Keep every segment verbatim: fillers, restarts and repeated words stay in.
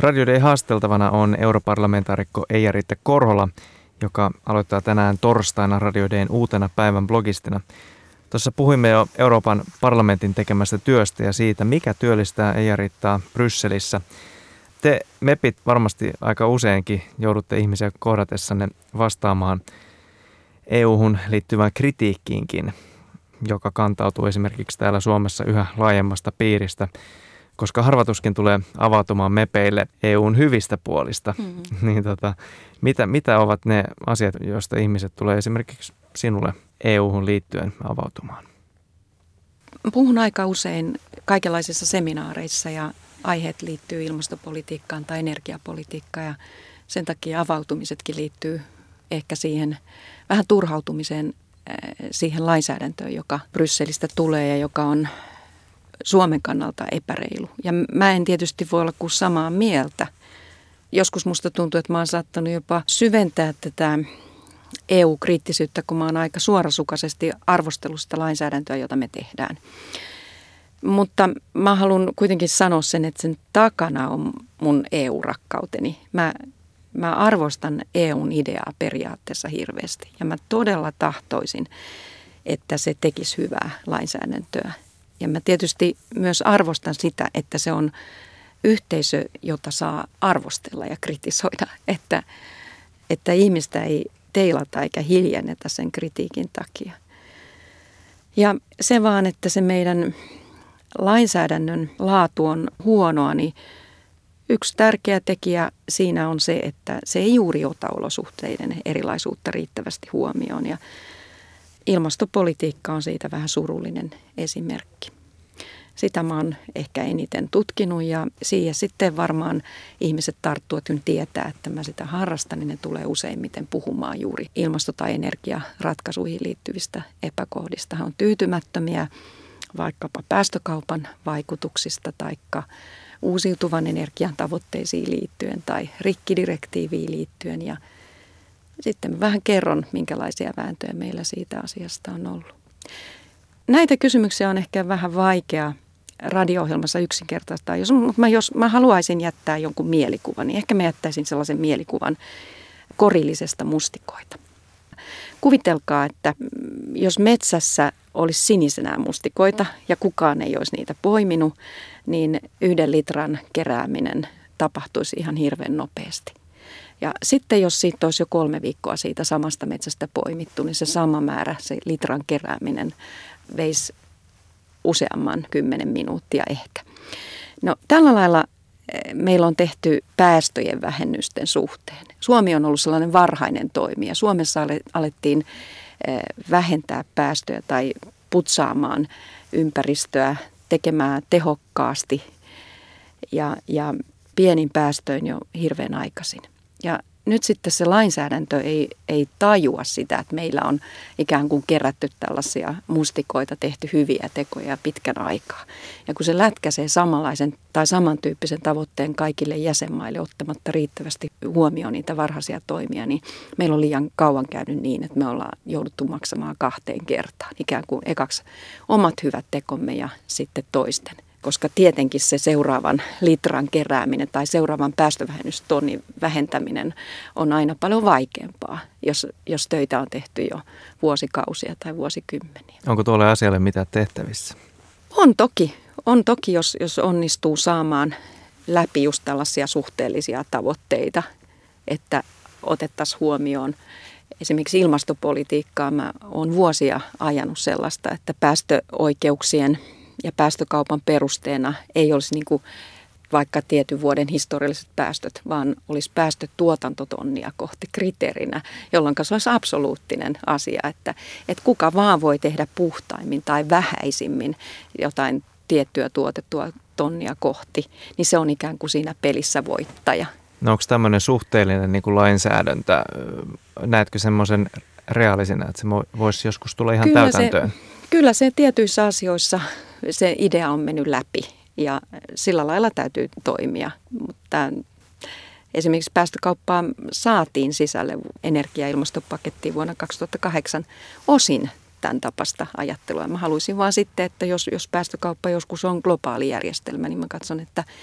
Radio Day haasteltavana on europarlamentaarikko Eija-Riitta Korhola, joka aloittaa tänään torstaina Radio Dayn uutena päivän blogistina. Tuossa puhuimme jo Euroopan parlamentin tekemästä työstä ja siitä, mikä työllistää Eija-Riittaa Brysselissä. Te mepit varmasti aika useinkin joudutte ihmisiä kohdatessanne vastaamaan E U-hun liittyvään kritiikkiinkin, joka kantautuu esimerkiksi täällä Suomessa yhä laajemmasta piiristä, koska harvatuskin tulee avautumaan mepeille E U:n hyvistä puolista. Mm-hmm. niin tota, mitä, mitä ovat ne asiat, joista ihmiset tulee esimerkiksi sinulle E U-hun liittyen avautumaan? Puhun aika usein kaikenlaisissa seminaareissa ja aiheet liittyy ilmastopolitiikkaan tai energiapolitiikkaan ja sen takia avautumisetkin liittyy ehkä siihen vähän turhautumiseen siihen lainsäädäntöön, joka Brysselistä tulee ja joka on Suomen kannalta epäreilu. Ja mä en tietysti voi olla kuin samaa mieltä. Joskus musta tuntuu, että mä oon saattanut jopa syventää tätä E U-kriittisyyttä, kun mä oon aika suorasukaisesti arvostellut sitä lainsäädäntöä, jota me tehdään. Mutta mä haluan kuitenkin sanoa sen, että sen takana on mun E U-rakkauteni. Mä, mä arvostan E U:n ideaa periaatteessa hirveästi ja mä todella tahtoisin, että se tekisi hyvää lainsäädäntöä. Ja mä tietysti myös arvostan sitä, että se on yhteisö, jota saa arvostella ja kritisoida, että, että ihmistä ei teilata eikä hiljennetä sen kritiikin takia. Ja se vaan, että se meidän lainsäädännön laatu on huonoa, niin yksi tärkeä tekijä siinä on se, että se ei juuri ota olosuhteiden erilaisuutta riittävästi huomioon. Ja ilmastopolitiikka on siitä vähän surullinen esimerkki. Sitä mä oon ehkä eniten tutkinut ja siihen sitten varmaan ihmiset tarttuvat, kun tietää, että mä sitä harrastan, niin ne tulee useimmiten puhumaan juuri ilmasto- tai energiaratkaisuihin liittyvistä epäkohdista. He on tyytymättömiä vaikkapa päästökaupan vaikutuksista tai uusiutuvan energian tavoitteisiin liittyen tai rikkidirektiiviin liittyen ja sitten vähän kerron, minkälaisia vääntöjä meillä siitä asiasta on ollut. Näitä kysymyksiä on ehkä vähän vaikea radio-ohjelmassa yksinkertaistaa. Jos mä, jos mä haluaisin jättää jonkun mielikuvan, niin ehkä mä jättäisin sellaisen mielikuvan korillisesta mustikoita. Kuvitelkaa, että jos metsässä olisi sinisenä mustikoita ja kukaan ei olisi niitä poiminut, niin yhden litran kerääminen tapahtuisi ihan hirveän nopeasti. Ja sitten jos siitä olisi jo kolme viikkoa siitä samasta metsästä poimittu, niin se sama määrä, se litran kerääminen veisi useamman kymmenen minuuttia ehkä. No tällä lailla meillä on tehty päästöjen vähennysten suhteen. Suomi on ollut sellainen varhainen toimija. Suomessa alettiin vähentää päästöjä tai putsaamaan ympäristöä, tekemään tehokkaasti ja, ja pienin päästöin jo hirveän aikaisin. Ja nyt sitten se lainsäädäntö ei, ei tajua sitä, että meillä on ikään kuin kerätty tällaisia mustikoita, tehty hyviä tekoja pitkän aikaa. Ja kun se lätkäsee samanlaisen tai samantyyppisen tavoitteen kaikille jäsenmaille ottamatta riittävästi huomioon niitä varhaisia toimia, niin meillä on liian kauan käynyt niin, että me ollaan jouduttu maksamaan kahteen kertaan. Ikään kuin ekaksi omat hyvät tekomme ja sitten toisten. Koska tietenkin se seuraavan litran kerääminen tai seuraavan päästövähennystonnin vähentäminen on aina paljon vaikeampaa, jos, jos töitä on tehty jo vuosikausia tai vuosikymmeniä. Onko tuolle asialle mitään tehtävissä? On toki. On toki, jos, jos onnistuu saamaan läpi just tällaisia suhteellisia tavoitteita, että otettaisiin huomioon esimerkiksi ilmastopolitiikkaa. Mä oon vuosia ajanut sellaista, että päästöoikeuksien ja päästökaupan perusteena ei olisi niin kuin vaikka tietyn vuoden historialliset päästöt, vaan olisi päästötuotantotonnia kohti kriteerinä, jolloin se olisi absoluuttinen asia, että, että kuka vaan voi tehdä puhtaimmin tai vähäisimmin jotain tiettyä tuotettua tonnia kohti, niin se on ikään kuin siinä pelissä voittaja. No onko tämmöinen suhteellinen niin kuin lainsäädäntö, näetkö semmoisen reaalisena, että se voisi joskus tulla ihan kyllä täytäntöön? Se, kyllä se tietyissä asioissa se idea on mennyt läpi ja sillä lailla täytyy toimia, mutta esimerkiksi päästökauppaa saatiin sisälle energia- ja ilmastopakettiin vuonna kaksituhattakahdeksan osin tämän tapasta ajattelua. Mä haluaisin vaan sitten, että jos, jos päästökauppa joskus on globaali järjestelmä, niin mä katson, että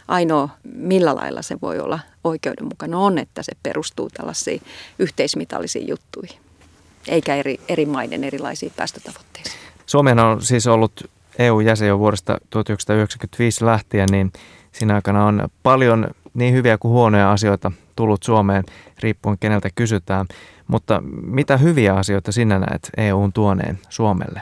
ainoa, millä lailla se voi olla oikeudenmukainen, on, että se perustuu tällaisiin yhteismitallisiin juttuihin, eikä eri, eri maiden erilaisiin päästötavoitteisiin. Suomihan on siis ollut E U-jäsen jo vuodesta tuhatyhdeksänsataayhdeksänkymmentäviisi lähtien, niin siinä aikana on paljon niin hyviä kuin huonoja asioita tullut Suomeen, riippuen keneltä kysytään. Mutta mitä hyviä asioita sinä näet E U:n tuoneen Suomelle?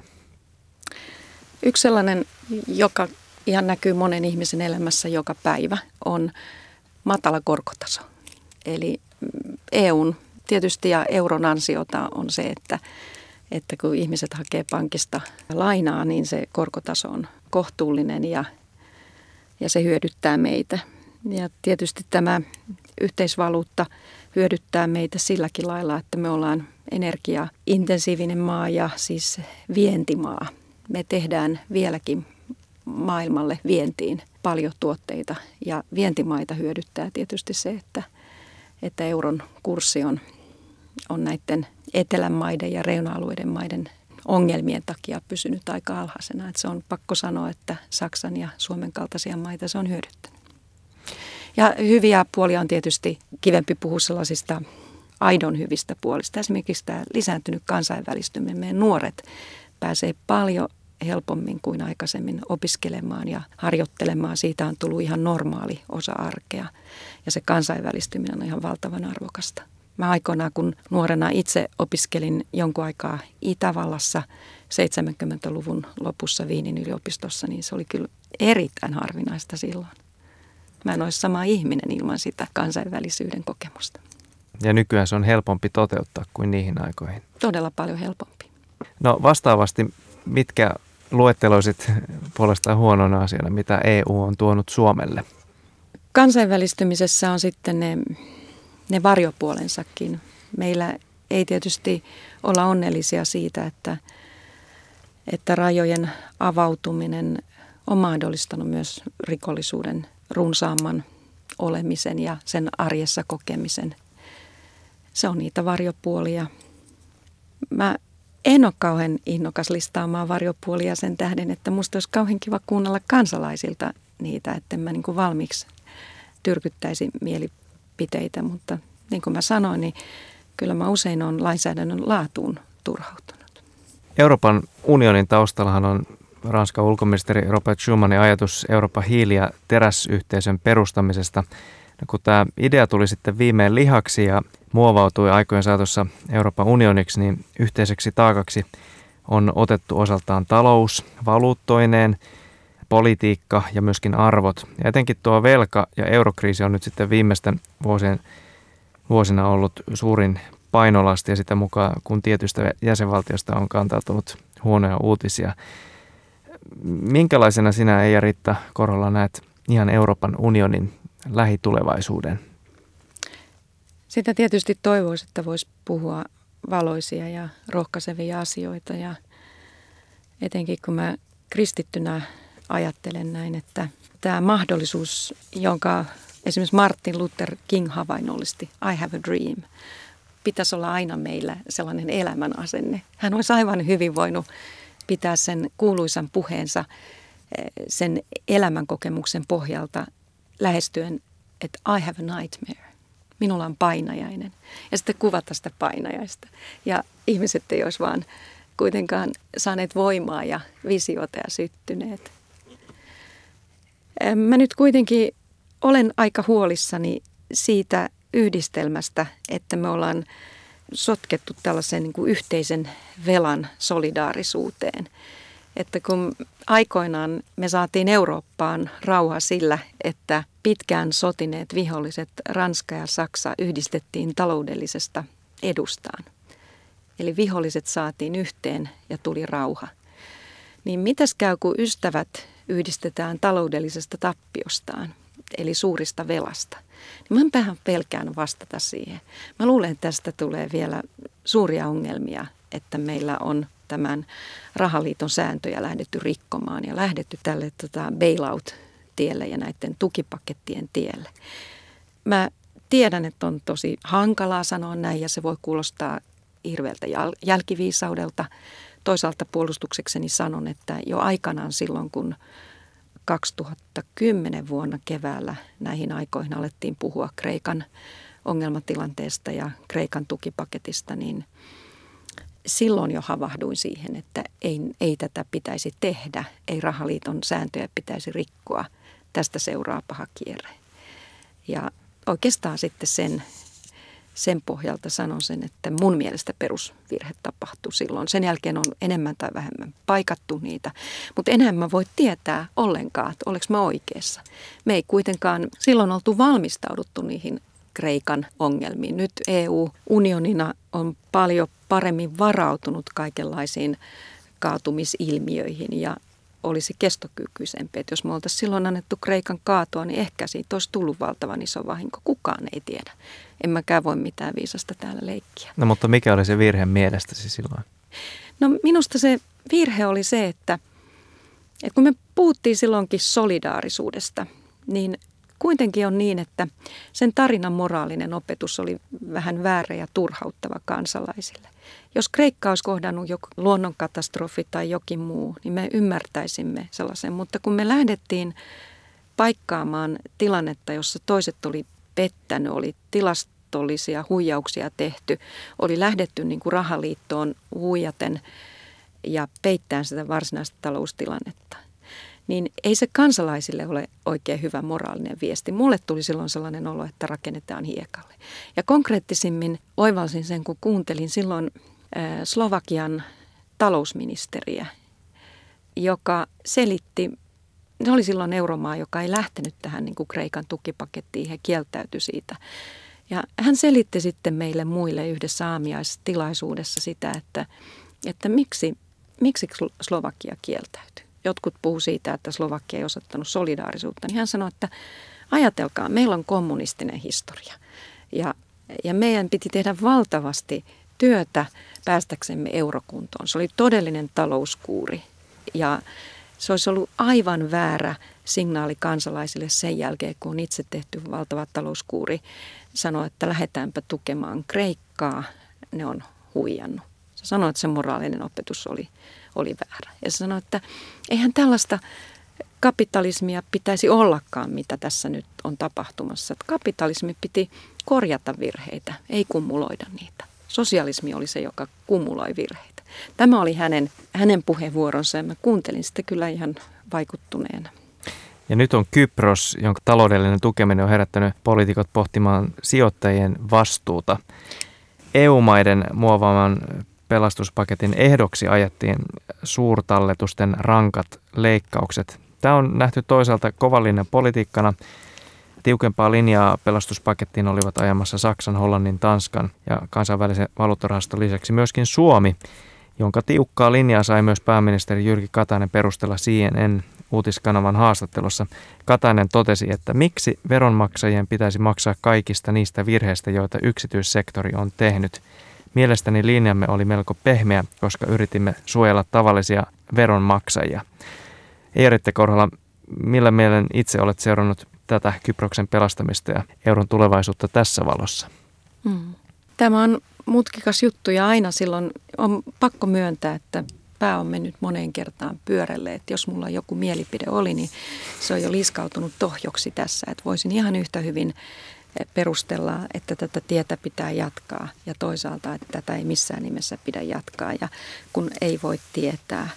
Yksi sellainen, joka ihan näkyy monen ihmisen elämässä joka päivä, on matala korkotaso. Eli E U:n tietysti ja euron ansiota on se, että, että kun ihmiset hakee pankista lainaa, niin se korkotaso on kohtuullinen ja, ja se hyödyttää meitä. Ja tietysti tämä yhteisvaluutta hyödyttää meitä silläkin lailla, että me ollaan energiaintensiivinen maa ja siis vientimaa. Me tehdään vieläkin maailmalle vientiin paljon tuotteita ja vientimaita hyödyttää tietysti se, että, että euron kurssi on, on näiden etelän maiden ja reuna-alueiden maiden ongelmien takia pysynyt aika alhaisena. Että se on pakko sanoa, että Saksan ja Suomen kaltaisia maita se on hyödyttänyt. Ja hyviä puolia on tietysti kivempi puhua sellaisista aidon hyvistä puolista. Esimerkiksi tämä lisääntynyt kansainvälistyminen. Meidän nuoret pääsee paljon helpommin kuin aikaisemmin opiskelemaan ja harjoittelemaan. Siitä on tullut ihan normaali osa arkea ja se kansainvälistyminen on ihan valtavan arvokasta. Mä aikoinaan, kun nuorena itse opiskelin jonkun aikaa Itävallassa seitsemänkymmentäluvun lopussa Viinin yliopistossa, niin se oli kyllä erittäin harvinaista silloin. Mä en olisi sama ihminen ilman sitä kansainvälisyyden kokemusta. Ja nykyään se on helpompi toteuttaa kuin niihin aikoihin. Todella paljon helpompi. No vastaavasti, mitkä luetteloisit puolestaan huonona asiana, mitä E U on tuonut Suomelle? Kansainvälistymisessä on sitten ne, ne varjopuolensakin. Meillä ei tietysti olla onnellisia siitä, että, että rajojen avautuminen on mahdollistanut myös rikollisuuden runsaamman olemisen ja sen arjessa kokemisen. Se on niitä varjopuolia. Mä en ole kauhean innokas listaamaan varjopuolia sen tähden, että musta olisi kauhean kiva kuunnella kansalaisilta niitä, että mä niin kuin valmiiksi tyrkyttäisi mielipiteitä. Mutta niin kuin mä sanoin, niin kyllä mä usein olen lainsäädännön laatuun turhautunut. Euroopan unionin taustallahan on Ranskan ulkoministeri Robert Schumanin ajatus Euroopan hiili- ja teräsyhteisön perustamisesta. No, kun tämä idea tuli sitten viimein lihaksi ja muovautui aikojen saatossa Euroopan unioniksi, niin yhteiseksi taakaksi on otettu osaltaan talous, valuuttoineen, politiikka ja myöskin arvot. Ja etenkin tuo velka- ja eurokriisi on nyt sitten viimeisten vuosien, vuosina ollut suurin painolasti ja sitä mukaan, kun tietystä jäsenvaltiosta on kantautunut huonoja uutisia. Minkälaisena sinä, Eija-Riitta Korhola, näet ihan Euroopan unionin lähitulevaisuuden? Sitä tietysti toivoisi, että voisi puhua valoisia ja rohkaisevia asioita ja etenkin kun mä kristittynä ajattelen näin, että tämä mahdollisuus, jonka esimerkiksi Martin Luther King havainnollisti, I have a dream, pitäisi olla aina meillä sellainen elämän asenne. Hän olisi aivan hyvin voinut pitää sen kuuluisan puheensa sen elämänkokemuksen pohjalta lähestyen, että I have a nightmare. Minulla on painajainen. Ja sitten kuvata sitä painajaista. Ja ihmiset ei olisi vaan kuitenkaan saaneet voimaa ja visiota ja syttyneet. Mä nyt kuitenkin olen aika huolissani siitä yhdistelmästä, että me ollaan sotkettu tällaisen niin kuin yhteisen velan solidaarisuuteen. Että kun aikoinaan me saatiin Eurooppaan rauha sillä, että pitkään sotineet viholliset Ranska ja Saksa yhdistettiin taloudellisesta edustaan. Eli viholliset saatiin yhteen ja tuli rauha. Niin mitäs käy, kun ystävät yhdistetään taloudellisesta tappiostaan, eli suurista velasta? Niin mä vähän pelkään vastata siihen. Mä luulen, että tästä tulee vielä suuria ongelmia, että meillä on tämän rahaliiton sääntöjä lähdetty rikkomaan ja lähdetty tälle tota, bailout-tielle ja näiden tukipakettien tielle. Mä tiedän, että on tosi hankalaa sanoa näin ja se voi kuulostaa hirveältä jäl- jälkiviisaudelta. Toisaalta puolustuksekseni sanon, että jo aikanaan silloin, kun kaksituhattakymmenen vuonna keväällä näihin aikoihin alettiin puhua Kreikan ongelmatilanteesta ja Kreikan tukipaketista, niin silloin jo havahduin siihen, että ei, ei tätä pitäisi tehdä, ei rahaliiton sääntöjä pitäisi rikkoa, tästä seuraa paha kierre. Ja oikeastaan sitten sen, sen pohjalta sanon sen, että mun mielestä perusvirhe tapahtui silloin. Sen jälkeen on enemmän tai vähemmän paikattu niitä, mutta enää mä voi tietää ollenkaan, että olenko mä oikeassa. Me ei kuitenkaan silloin oltu valmistauduttu niihin Kreikan ongelmiin. Nyt E U-unionina on paljon paremmin varautunut kaikenlaisiin kaatumisilmiöihin ja olisi kestokykyisempi. Että jos me oltaisiin silloin annettu Kreikan kaatua, niin ehkä siitä olisi tullut valtavan iso vahinko. Kukaan ei tiedä. En mäkään voi mitään viisasta täällä leikkiä. No mutta mikä oli se virhe mielestäsi silloin? No minusta se virhe oli se, että, että kun me puhuttiin silloinkin solidaarisuudesta, niin kuitenkin on niin, että sen tarinan moraalinen opetus oli vähän väärä ja turhauttava kansalaisille. Jos Kreikka olisi kohdannut joku luonnonkatastrofi tai jokin muu, niin me ymmärtäisimme sellaisen. Mutta kun me lähdettiin paikkaamaan tilannetta, jossa toiset oli pettänyt, oli tilastollisia huijauksia tehty, oli lähdetty niin kuin rahaliittoon huijaten ja peittämään sitä varsinaista taloustilannetta, niin ei se kansalaisille ole oikein hyvä moraalinen viesti. Mulle tuli silloin sellainen olo, että rakennetaan hiekalle. Ja konkreettisimmin oivalsin sen, kun kuuntelin silloin Slovakian talousministeriä, joka selitti, se oli silloin euromaa, joka ei lähtenyt tähän niin kuin Kreikan tukipakettiin, he kieltäytyi siitä. Ja hän selitti sitten meille muille yhdessä aamiaistilaisuudessa sitä, että, että miksi, miksi Slovakia kieltäytyi. Jotkut puhuu siitä, että Slovakia ei osoittanut solidaarisuutta, niin hän sanoi, että ajatelkaa, meillä on kommunistinen historia ja, ja meidän piti tehdä valtavasti työtä päästäksemme eurokuntoon. Se oli todellinen talouskuuri ja se olisi ollut aivan väärä signaali kansalaisille sen jälkeen, kun on itse tehty valtava talouskuuri, sanoi, että lähdetäänpä tukemaan Kreikkaa, ne on huijannut. Se sanoi, että se moraalinen opetus oli, oli väärä. Ja se sanoi, että eihän tällaista kapitalismia pitäisi ollakaan, mitä tässä nyt on tapahtumassa. Että kapitalismi piti korjata virheitä, ei kumuloida niitä. Sosialismi oli se, joka kumuloi virheitä. Tämä oli hänen, hänen puheenvuoronsa ja mä kuuntelin sitä kyllä ihan vaikuttuneena. Ja nyt on Kypros, jonka taloudellinen tukeminen on herättänyt poliitikot pohtimaan sijoittajien vastuuta. E U-maiden muovaaman pelastuspaketin ehdoksi ajettiin suurtalletusten rankat leikkaukset. Tämä on nähty toisaalta kovan linjan politiikkana. Tiukempaa linjaa pelastuspakettiin olivat ajamassa Saksan, Hollannin, Tanskan ja kansainvälisen valuuttarahaston lisäksi myöskin Suomi, jonka tiukkaa linjaa sai myös pääministeri Jyrki Katainen perustella C N N-uutiskanavan haastattelussa. Katainen totesi, että miksi veronmaksajien pitäisi maksaa kaikista niistä virheistä, joita yksityissektori on tehnyt. Mielestäni linjamme oli melko pehmeä, koska yritimme suojella tavallisia veronmaksajia. Eeritte Korhola, millä mielen itse olet seurannut tätä Kyproksen pelastamista ja euron tulevaisuutta tässä valossa? Hmm. Tämä on mutkikas juttu ja aina silloin on pakko myöntää, että pää on mennyt moneen kertaan pyörälle. Että jos mulla joku mielipide oli, niin se on jo liskautunut tohjoksi tässä. Että voisin ihan yhtä hyvin perustella, että tätä tietä pitää jatkaa ja toisaalta, että tätä ei missään nimessä pidä jatkaa ja kun ei voi tietää.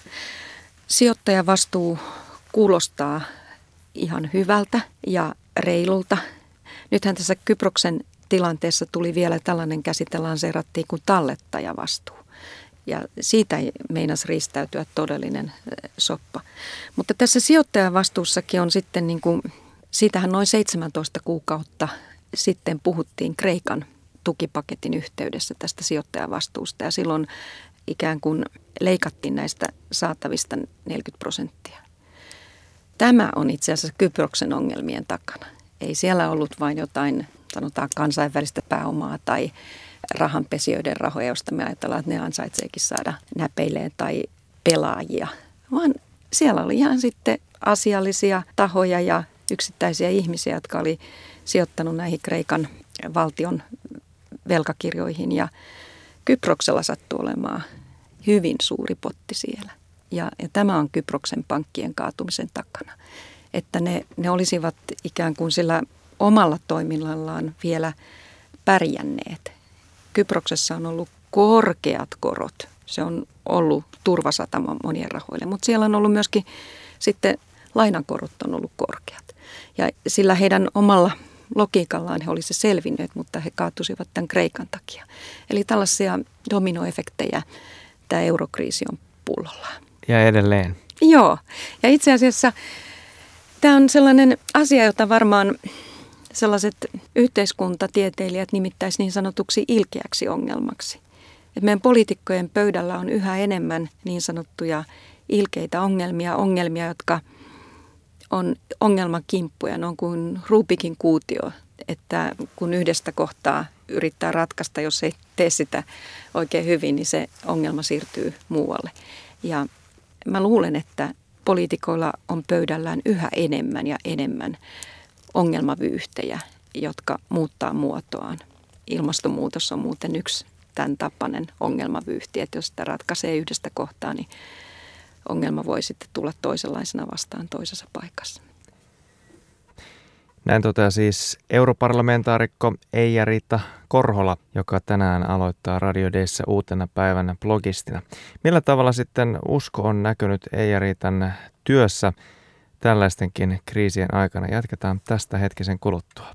Sijoittajavastuu kuulostaa ihan hyvältä ja reilulta. Nythän tässä Kyproksen tilanteessa tuli vielä tällainen käsite lanseerattiin kuin tallettajavastuu. Ja siitä ei meinasi riistäytyä todellinen soppa. Mutta tässä sijoittajavastuussakin on sitten, niin kuin, siitähän noin seitsemäntoista kuukautta sitten puhuttiin Kreikan tukipaketin yhteydessä tästä sijoittajavastuusta. Ja silloin ikään kuin leikattiin näistä saatavista neljäkymmentä prosenttia. Tämä on itse asiassa Kyproksen ongelmien takana. Ei siellä ollut vain jotain, sanotaan kansainvälistä pääomaa tai rahanpesijöiden rahoja, josta me ajatellaan, että ne ansaitseekin saada näpeilleen tai pelaajia. Vaan siellä oli ihan sitten asiallisia tahoja ja yksittäisiä ihmisiä, jotka oli sijoittanut näihin Kreikan valtion velkakirjoihin. Ja Kyproksella sattui olemaan hyvin suuri potti siellä. Ja, ja tämä on Kyproksen pankkien kaatumisen takana. että ne, ne olisivat ikään kuin sillä omalla toiminnallaan vielä pärjänneet. Kyproksessa on ollut korkeat korot. Se on ollut turvasatama monien rahoille, mutta siellä on ollut myöskin sitten lainankorot on ollut korkeat. Ja sillä heidän omalla logiikallaan he olisivat selvinneet, mutta he kaatuisivat tämän Kreikan takia. Eli tällaisia dominoefektejä tämä eurokriisi on pullollaan. Ja edelleen. Joo. Ja itse asiassa tämä on sellainen asia, jota varmaan sellaiset yhteiskuntatieteilijät nimittäisi niin sanotuksi ilkeäksi ongelmaksi. Et meidän poliitikkojen pöydällä on yhä enemmän niin sanottuja ilkeitä ongelmia, ongelmia, jotka on ongelmakimppuja, ne on kuin Rubikin kuutio, että kun yhdestä kohtaa yrittää ratkaista, jos ei tee sitä oikein hyvin, niin se ongelma siirtyy muualle. Ja mä luulen, että poliitikoilla on pöydällään yhä enemmän ja enemmän ongelmavyyhtejä, jotka muuttaa muotoaan. Ilmastonmuutos on muuten yksi tämän tapainen ongelmavyyhti, että jos sitä ratkaisee yhdestä kohtaa, niin ongelma voi sitten tulla toisenlaisena vastaan toisessa paikassa. Näin toteaa siis europarlamentaarikko Eija-Riitta Korhola, joka tänään aloittaa Radio Dayssä uutena päivänä blogistina. Millä tavalla sitten usko on näkynyt Eija-Riitan työssä tällaistenkin kriisien aikana? Jatketaan tästä hetkisen kuluttua.